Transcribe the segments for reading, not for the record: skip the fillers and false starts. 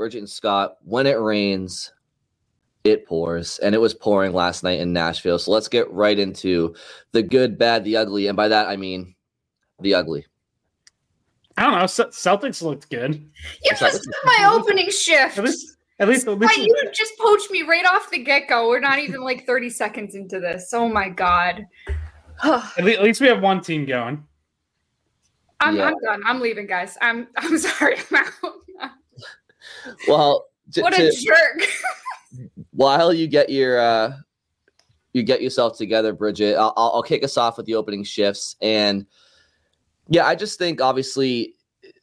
Bridget and Scott, when it rains, it pours, and it was pouring last night in Nashville. So let's get right into the good, bad, the ugly, and by that I mean the ugly. I don't know. Celtics looked good. You just took my opening shift. At least you just poached me right off the get-go. We're not even like 30 seconds into this. Oh my god. At least we have one team going. I'm done. I'm leaving, guys. I'm sorry. I'm out. Well, what a jerk. While you get yourself together, Bridget, I'll kick us off with the opening shifts. And yeah, I just think obviously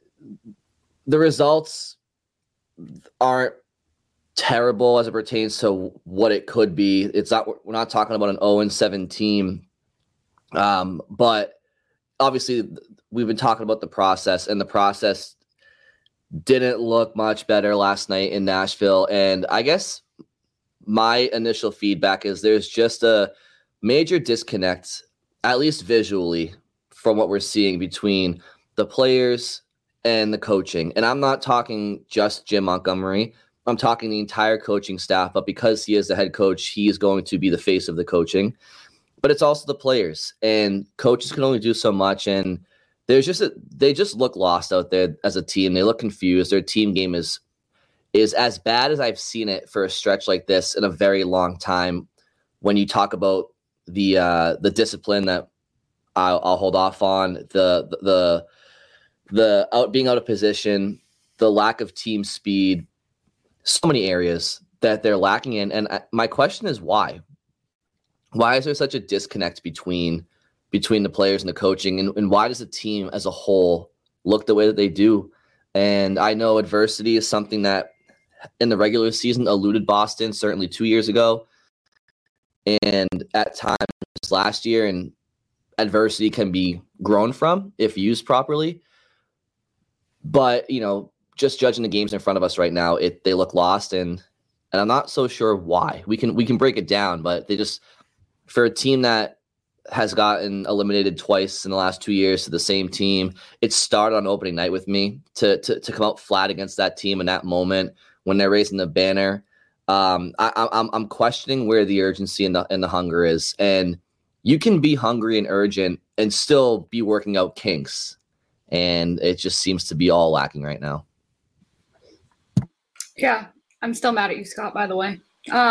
the results aren't terrible as it pertains to what it could be. We're not talking about an 0-7 team. But obviously we've been talking about the process, and the process didn't look much better last night in Nashville. And I guess my initial feedback is there's just a major disconnect, at least visually, from what we're seeing between the players and the coaching. And I'm not talking just Jim Montgomery. I'm talking the entire coaching staff, but because he is the head coach, he is going to be the face of the coaching. But it's also the players, and coaches can only do so much. And they just look lost out there as a team. They look confused. Their team game is as bad as I've seen it for a stretch like this in a very long time. When you talk about the discipline that I'll hold off on, the being out of position, the lack of team speed, so many areas that they're lacking in. And my question is why? Why is there such a disconnect between the players and the coaching, and why does the team as a whole look the way that they do? And I know adversity is something that in the regular season eluded Boston, certainly 2 years ago, and at times last year, and adversity can be grown from if used properly. But, just judging the games in front of us right now, they look lost, and I'm not so sure why. We can break it down, but they just, for a team that has gotten eliminated twice in the last 2 years to the same team, it started on opening night with me to come out flat against that team in that moment when they're raising the banner. I'm questioning where the urgency and the hunger is, and you can be hungry and urgent and still be working out kinks, and it just seems to be all lacking right now. Yeah, I'm still mad at you, Scott, by the way.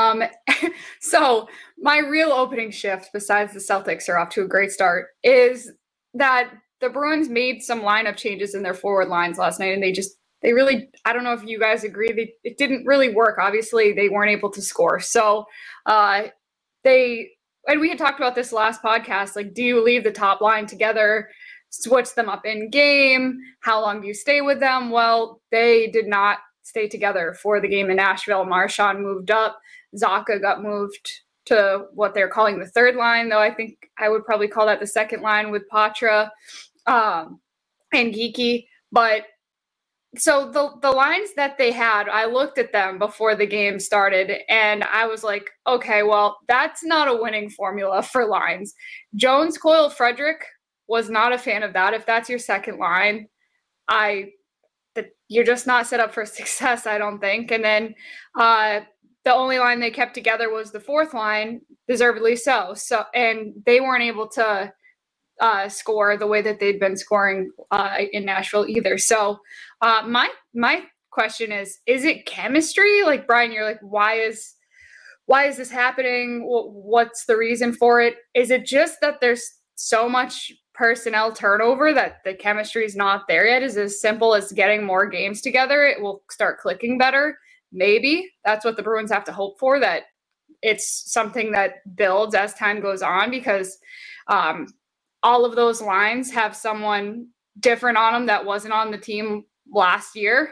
So my real opening shift, besides the Celtics are off to a great start, is that the Bruins made some lineup changes in their forward lines last night, and they really, I don't know if you guys agree, it didn't really work. Obviously, they weren't able to score. So and we had talked about this last podcast, like, do you leave the top line together, switch them up in game? How long do you stay with them? Well, they did not stay together for the game in Nashville. Marchand moved up. Zacha got moved to what they're calling the third line, though I think I would probably call that the second line with Patra and Geeky. But so the lines that they had, I looked at them before the game started, and I was like, okay, well, that's not a winning formula for lines. Jones, Coyle, Frederick was not a fan of that. If that's your second line, you're just not set up for success, I don't think. And then the only line they kept together was the fourth line, deservedly so. And they weren't able to score the way that they'd been scoring in Nashville either. So my question is it chemistry? Like, Brian, you're like, why is this happening? What's the reason for it? Is it just that there's so much personnel turnover that the chemistry is not there yet? Is it as simple as getting more games together, it will start clicking better? Maybe that's what the Bruins have to hope for, that it's something that builds as time goes on, because all of those lines have someone different on them that wasn't on the team last year.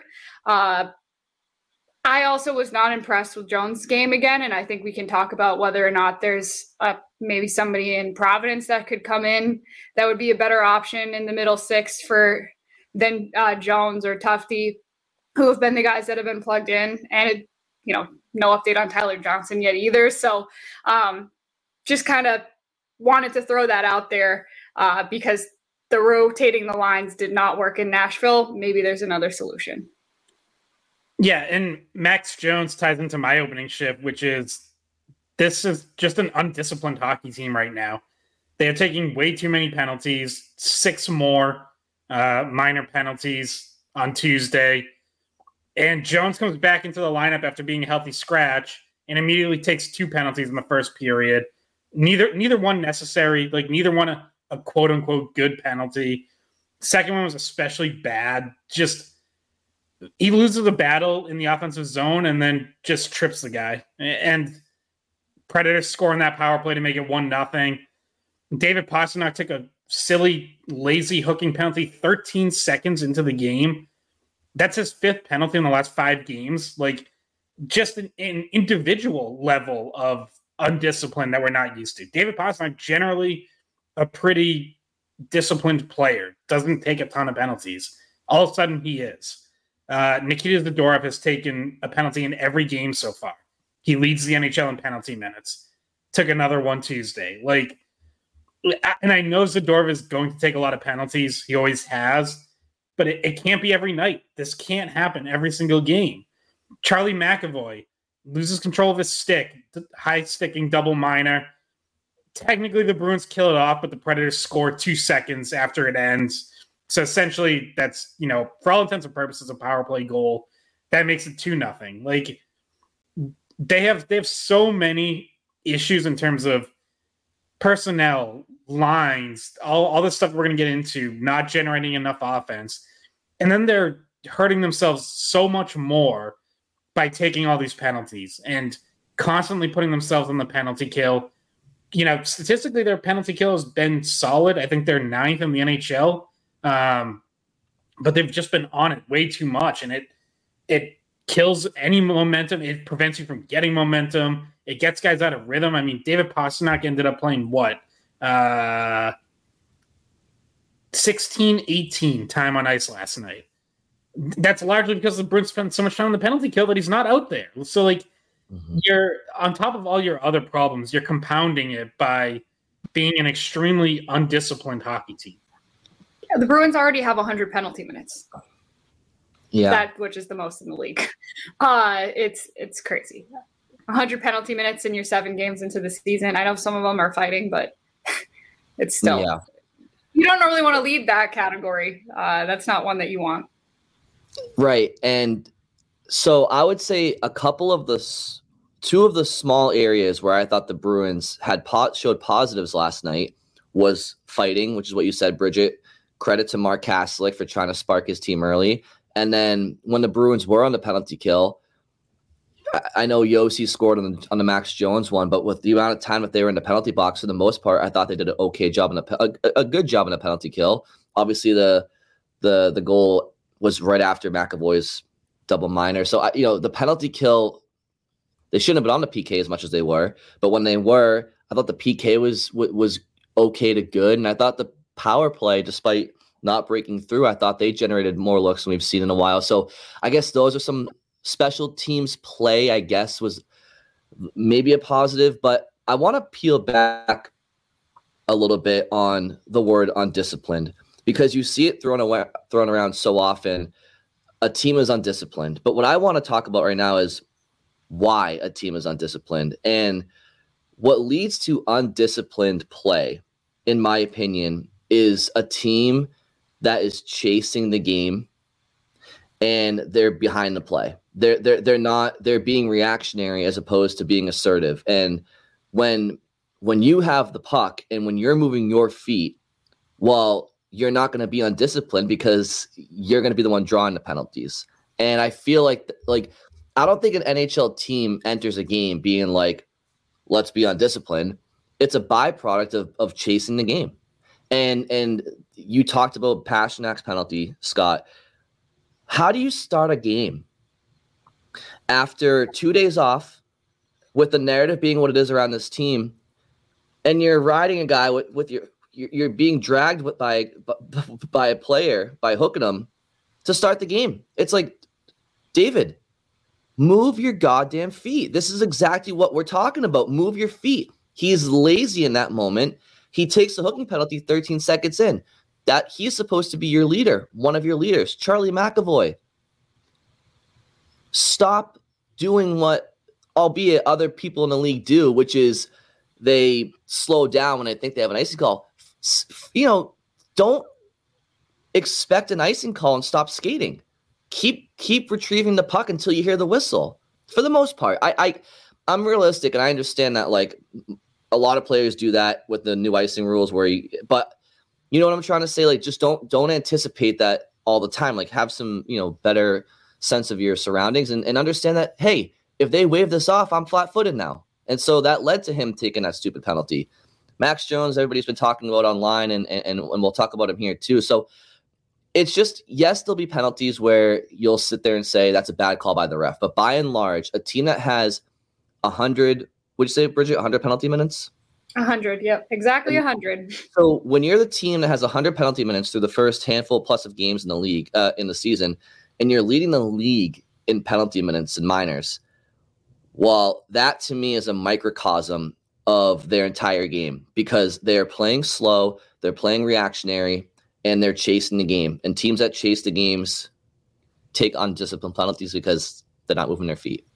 I also was not impressed with Jones' game again, and I think we can talk about whether or not there's maybe somebody in Providence that could come in that would be a better option in the middle six than Jones or Tufte, who have been the guys that have been plugged in. And, no update on Tyler Johnson yet either. So just kind of wanted to throw that out there because the rotating the lines did not work in Nashville. Maybe there's another solution. Yeah, and Max Jones ties into my opening shift, which is this is just an undisciplined hockey team right now. They are taking way too many penalties, 6 more minor penalties on Tuesday. And Jones comes back into the lineup after being a healthy scratch and immediately takes 2 penalties in the first period. Neither one necessary, like neither one a quote unquote good penalty. Second one was especially bad. Just he loses the battle in the offensive zone and then just trips the guy. And Predators scoring that power play to make it 1-0. David Pastrnak took a silly, lazy hooking penalty 13 seconds into the game. That's his 5th penalty in the last 5 games. Like, just an individual level of undiscipline that we're not used to. David Pastrnak, generally a pretty disciplined player, doesn't take a ton of penalties. All of a sudden, he is. Nikita Zadorov has taken a penalty in every game so far. He leads the NHL in penalty minutes. Took another one Tuesday. Like, and I know Zadorov is going to take a lot of penalties. He always has. But it can't be every night. This can't happen every single game. Charlie McAvoy loses control of his stick, high-sticking double minor. Technically, the Bruins kill it off, but the Predators score 2 seconds after it ends. So essentially, that's, for all intents and purposes, a power play goal. That makes it 2-0. Like, they have so many issues in terms of personnel, lines, all the stuff we're going to get into, not generating enough offense. And then they're hurting themselves so much more by taking all these penalties and constantly putting themselves on the penalty kill. Statistically, their penalty kill has been solid. I think they're 9th in the NHL. But they've just been on it way too much. And it kills any momentum. It prevents you from getting momentum. It gets guys out of rhythm. I mean, David Pastrnak ended up playing 16-18 time on ice last night. That's largely because the Bruins spent so much time on the penalty kill that he's not out there. So, like, you're on top of all your other problems, you're compounding it by being an extremely undisciplined hockey team. Yeah, the Bruins already have 100 penalty minutes. Yeah, which is the most in the league. It's crazy. 100 penalty minutes in your 7 games into the season. I know some of them are fighting, but it's still. Yeah. You don't really want to lead that category. That's not one that you want. Right. And so I would say two of the small areas where I thought the Bruins had showed positives last night was fighting, which is what you said, Bridget. Credit to Mark Kastelic for trying to spark his team early. And then when the Bruins were on the penalty kill, I know Yossi scored on the Max Jones one, but with the amount of time that they were in the penalty box, for the most part, I thought they did an okay job a good job in a penalty kill. Obviously, the goal was right after McAvoy's double minor. So the penalty kill, they shouldn't have been on the PK as much as they were, but when they were, I thought the PK was okay to good, and I thought the power play, despite not breaking through, I thought they generated more looks than we've seen in a while. So I guess those are some special teams play, I guess, was maybe a positive, but I want to peel back a little bit on the word undisciplined, because you see it thrown around so often. A team is undisciplined. But what I want to talk about right now is why a team is undisciplined. And what leads to undisciplined play, in my opinion, is a team that is chasing the game and they're behind the play. They're being reactionary as opposed to being assertive. And when you have the puck and when you're moving your feet, well, you're not going to be undisciplined because you're going to be the one drawing the penalties. And I feel like I don't think an NHL team enters a game being like, let's be undisciplined. It's a byproduct of chasing the game. And you talked about Pasternak's penalty, Scott. How do you start a game after 2 days off with the narrative being what it is around this team, and you're riding a guy with you're being dragged by a player, by hooking him to start the game? It's like, David, move your goddamn feet. This is exactly what we're talking about. Move your feet. He's lazy in that moment. He takes the hooking penalty 13 seconds in. That he's supposed to be your leader, one of your leaders, Charlie McAvoy. stop doing what, albeit other people in the league do, which is they slow down when I think they have an icing call. Don't expect an icing call and stop skating. Keep retrieving the puck until you hear the whistle. For the most part, I'm realistic, and I understand that like a lot of players do that with the new icing rules. But you know what I'm trying to say? Like, just don't anticipate that all the time. Like, have some better sense of your surroundings and understand that, hey, if they wave this off, I'm flat-footed now. And so that led to him taking that stupid penalty. Max Jones, everybody's been talking about online, and we'll talk about him here too. So it's just, yes, there'll be penalties where you'll sit there and say that's a bad call by the ref. But by and large, a team that has 100, would you say, Bridget, 100 penalty minutes? 100, yep, exactly 100. So when you're the team that has 100 penalty minutes through the first handful plus of games in the league, in the season, and you're leading the league in penalty minutes and minors, well, that to me is a microcosm of their entire game, because they're playing slow, they're playing reactionary, and they're chasing the game. And teams that chase the games take undisciplined penalties because they're not moving their feet.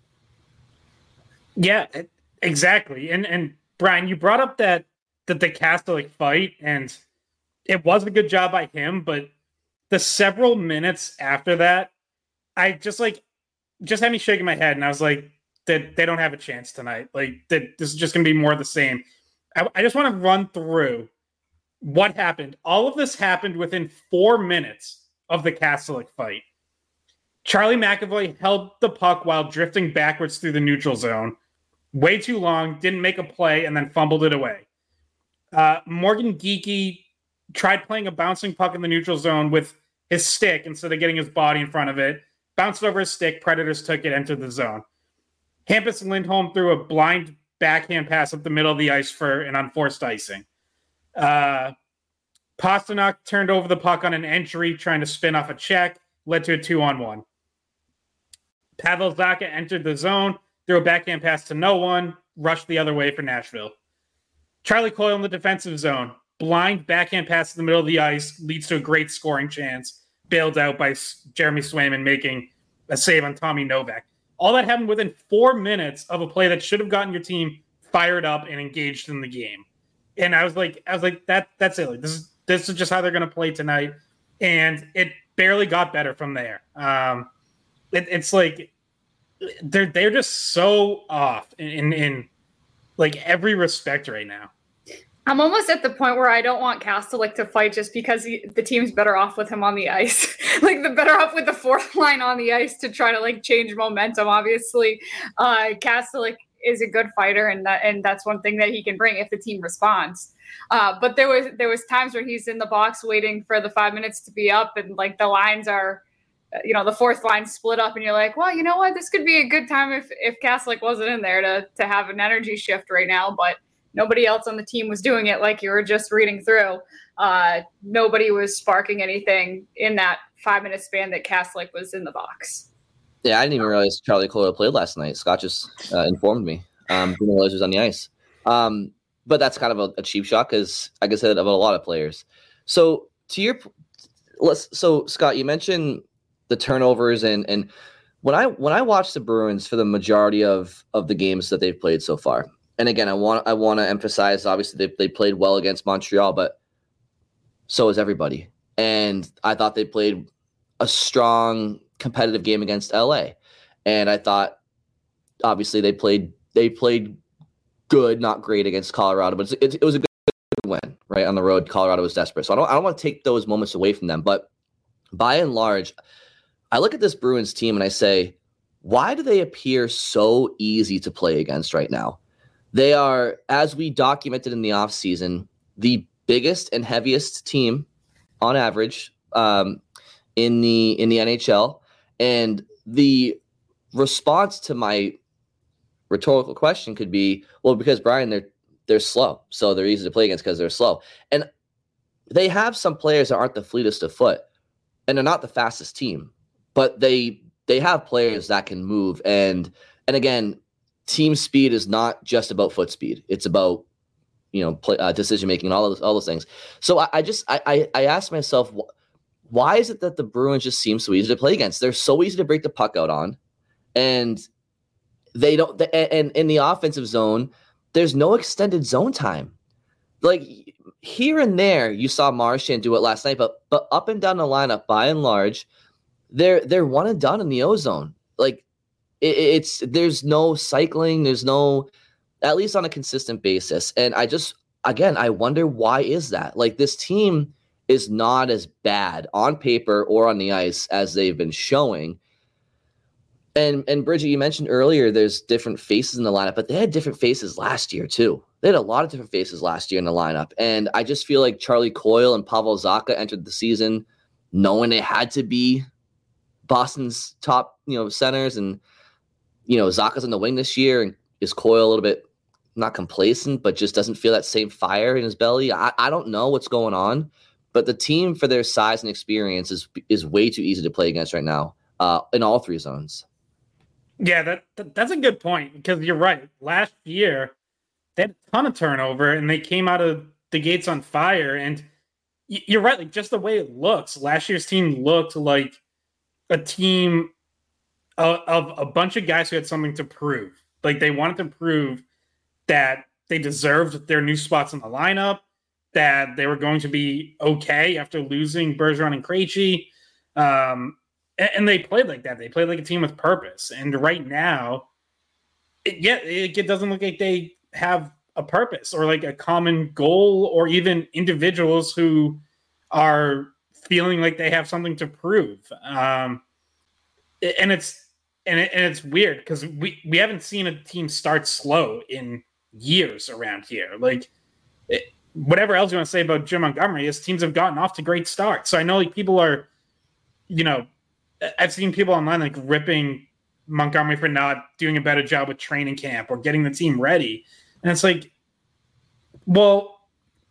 Yeah, exactly. And Brian, you brought up that the Kastelik fight, and it was a good job by him, but the several minutes after that, I just had me shaking my head, and I was like, that they don't have a chance tonight. Like, that this is just going to be more of the same. I just want to run through what happened. All of this happened within 4 minutes of the Kastelik fight. Charlie McAvoy held the puck while drifting backwards through the neutral zone. Way too long, didn't make a play, and then fumbled it away. Morgan Geekie tried playing a bouncing puck in the neutral zone with his stick instead of getting his body in front of it. Bounced over his stick, Predators took it, entered the zone. Hampus Lindholm threw a blind backhand pass up the middle of the ice for an unforced icing. Pastrnak turned over the puck on an entry, trying to spin off a check, led to a 2-on-1. Pavel Zacha entered the zone, threw a backhand pass to no one, rushed the other way for Nashville. Charlie Coyle in the defensive zone, blind backhand pass in the middle of the ice, leads to a great scoring chance, bailed out by Jeremy Swayman making a save on Tommy Novak. All that happened within 4 minutes of a play that should have gotten your team fired up and engaged in the game. And I was like, that's it. Like, this is just how they're going to play tonight. And it barely got better from there. It's like they're just so off in like every respect right now. I'm almost at the point where I don't want Kastelik to fight just because the team's better off with him on the ice. Like, the better off with the fourth line on the ice to try to like change momentum. Obviously, Kastelik is a good fighter, and that's one thing that he can bring if the team responds. But there was times where he's in the box waiting for the 5 minutes to be up, and like the lines are, the fourth line split up, and you're like, well, you know what, this could be a good time if Kastelik wasn't in there to have an energy shift right now, but nobody else on the team was doing it, like you were just reading through. Nobody was sparking anything in that 5 minute span that Kastelik was in the box. Yeah, I didn't even realize Charlie Coyle played last night. Scott just informed me. Didn't realize he was on the ice. But that's kind of a cheap shot because, like I said, about a lot of players. So Scott, you mentioned the turnovers, and when I watch the Bruins for the majority of the games that they've played so far, and again, I want to emphasize, obviously they played well against Montreal, but so has everybody. And I thought they played a strong competitive game against LA. And I thought, obviously, they played good, not great against Colorado, but it was a good win, right? On the road, Colorado was desperate. So I don't want to take those moments away from them. But by and large, I look at this Bruins team and I say, why do they appear so easy to play against right now? They are, as we documented in the offseason, the biggest and heaviest team on average in the NHL. And the response to my rhetorical question could be, well, because Brian, they're slow, so they're easy to play against because they're slow. And they have some players that aren't the fleetest of foot, and they're not the fastest team, but they have players that can move. And again, team speed is not just about foot speed; it's about decision making and all those things. So I asked myself, why is it that the Bruins just seem so easy to play against? They're so easy to break the puck out on. and they don't. And in the offensive zone, there's no extended zone time. Like here and there, you saw Marchand do it last night, but up and down the lineup, by and large, they're one and done in the O-zone. Like there's no cycling, there's no, at least on a consistent basis. And I wonder why is that? Like this team is not as bad on paper or on the ice as they've been showing. And Bridget, you mentioned earlier there's different faces in the lineup, but they had different faces last year too. They had a lot of different faces last year in the lineup. And I just feel like Charlie Coyle and Pavel Zacha entered the season knowing they had to be Boston's top, centers. And, Zacha's on the wing this year. And is Coyle a little bit not complacent, but just doesn't feel that same fire in his belly? I don't know what's going on, but the team for their size and experience is way too easy to play against right now in all three zones. Yeah, that's a good point, because you're right. Last year, they had a ton of turnover, and they came out of the gates on fire. And you're right, like just the way it looks. Last year's team looked like a team of a bunch of guys who had something to prove. Like they wanted to prove that they deserved their new spots in the lineup, that they were going to be okay after losing Bergeron and Krejci. And they played like that. They played like a team with purpose. And right now, it doesn't look like they have a purpose or like a common goal, or even individuals who are feeling like they have something to prove. And it's weird because we haven't seen a team start slow in years around here. Like whatever else you want to say about Jim Montgomery, his teams have gotten off to great starts. So I know like people are, I've seen people online like ripping Montgomery for not doing a better job with training camp or getting the team ready. And it's like, well,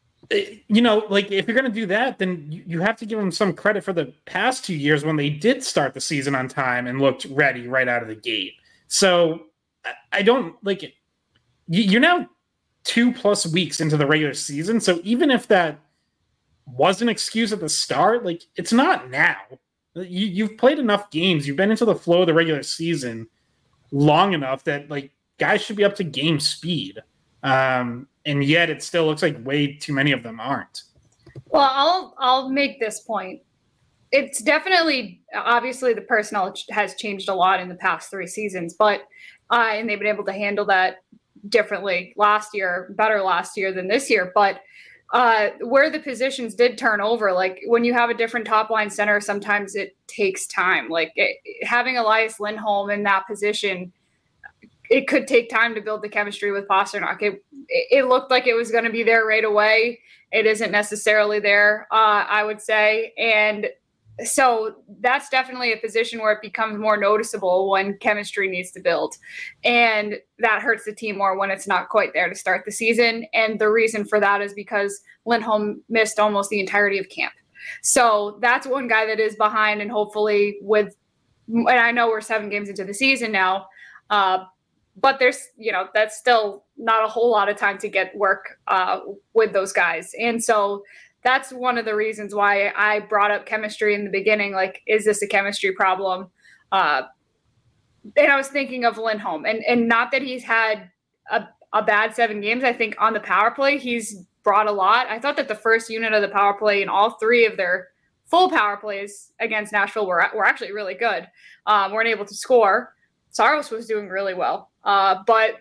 like if you're going to do that, then you have to give them some credit for the past 2 years when they did start the season on time and looked ready right out of the gate. So I don't like it. You're now 2+ weeks into the regular season. So even if that was an excuse at the start, like it's not now. You've played enough games. You've been into the flow of the regular season long enough that like guys should be up to game speed. And yet it still looks like way too many of them aren't. Well, I'll make this point. It's definitely, obviously the personnel has changed a lot in the past 3 seasons, but and they've been able to handle that differently better last year than this year. But where the positions did turn over, like when you have a different top line center, sometimes it takes time. Like having Elias Lindholm in that position, it could take time to build the chemistry with Pastrnak. It looked like it was going to be there right away. It isn't necessarily there, I would say. And so that's definitely a position where it becomes more noticeable when chemistry needs to build. And that hurts the team more when it's not quite there to start the season. And the reason for that is because Lindholm missed almost the entirety of camp. So that's one guy that is behind, and hopefully and I know we're 7 games into the season now, but there's, that's still not a whole lot of time to get work with those guys. And so that's one of the reasons why I brought up chemistry in the beginning. Like, is this a chemistry problem? And I was thinking of Lindholm, and not that he's had a bad 7 games. I think on the power play, he's brought a lot. I thought that the first unit of the power play and all 3 of their full power plays against Nashville were actually really good. Weren't able to score. Saros was doing really well. But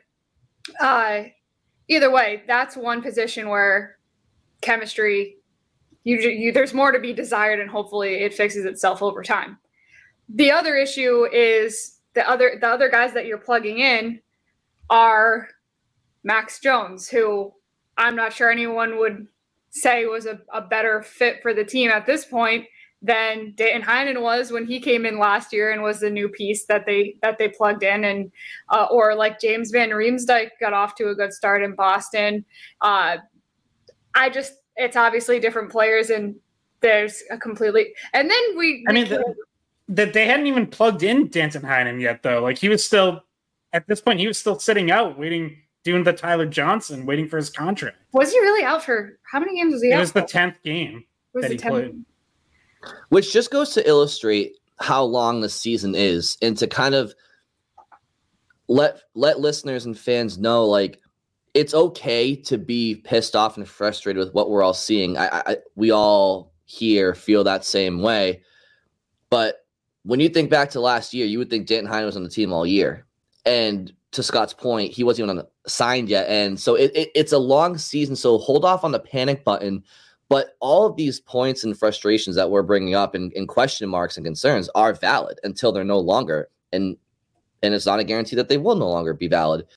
either way, that's one position where chemistry, there's more to be desired, and hopefully it fixes itself over time. The other issue is the other guys that you're plugging in are Max Jones, who I'm not sure anyone would say was a better fit for the team at this point than Danton Heinen was when he came in last year and was the new piece that they plugged in, and or like James Van Riemsdyk got off to a good start in Boston. It's obviously different players, and there's a completely, and then that they hadn't even plugged in Danton Heinen yet, though. Like he was still, at this point, he was still sitting out, doing the Tyler Johnson, waiting for his contract. Was he really out for, how many games was he out? It was the 10th game that he played. Which just goes to illustrate how long the season is, and to kind of let listeners and fans know, like, it's okay to be pissed off and frustrated with what we're all seeing. We all here feel that same way. But when you think back to last year, you would think Danton Heinen was on the team all year. And to Scott's point, he wasn't even signed yet. And so it's a long season. So hold off on the panic button. But all of these points and frustrations that we're bringing up and question marks and concerns are valid until they're no longer. And it's not a guarantee that they will no longer be valid.